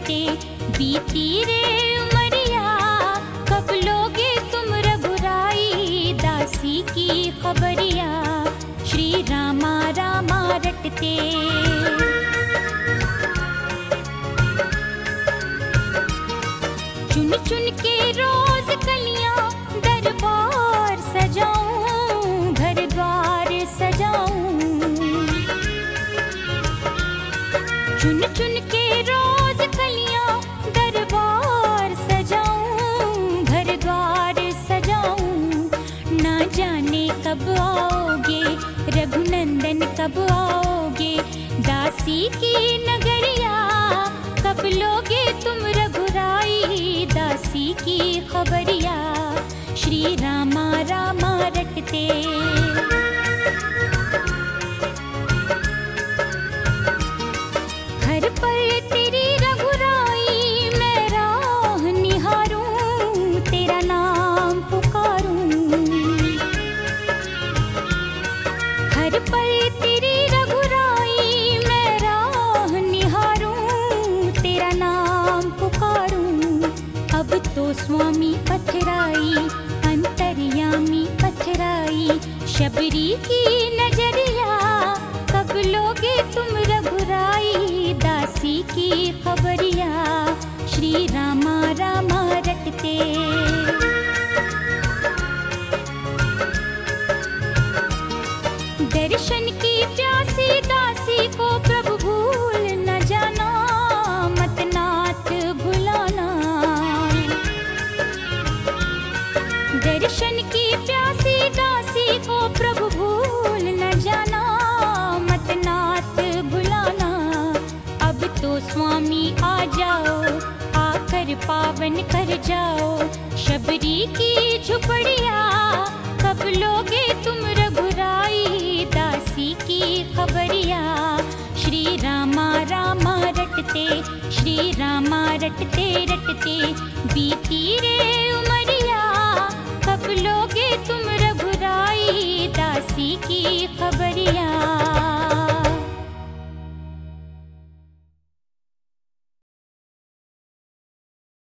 रटते बीती रे उमरिया, कब लोगे तुम रघुराई दासी की खबरिया। श्री रामा रामा रटते चुन चुन के रोज कलियां दरबार सजाऊं, घर द्वार सजाऊं। चुन चुन के रोज कलियां दरबार सजाऊं, घर द्वार सजाऊं। ना जाने कब आओगे रघुनंदन, कब आओगे दासी की नगरिया, कब लोगे तुम रघुराई दासी की खबरिया। श्री रामा रामा रटते हर पल तेरी रघुराई, मैं राह निहारूं, तेरा नाम पुकारूं। हर पल तेरी रघुराई, मैं राह निहारूं, तेरा नाम पुकारूं। अब तो स्वामी पथराई, अंतर्यामी पथराई, शबरी की नजरिया, कब लोगे तुम रघुराई दासी की खबरिया। श्री रामा रामा रटते दर्शन की प्यासी दासी को प्रभु भूल न जाना, मत नाथ भुलाना। दर्शन की प्यासी दासी को प्रभु भूल न जाना, मत नाथ भुलाना। अब तो स्वामी आ जाओ, आकर पावन कर जाओ शबरी की झुपड़िया, कब लोगे तुम रघुराई दासी की खबरिया। श्री रामा रामा रटते, श्री रामा रटते रटते बीती रे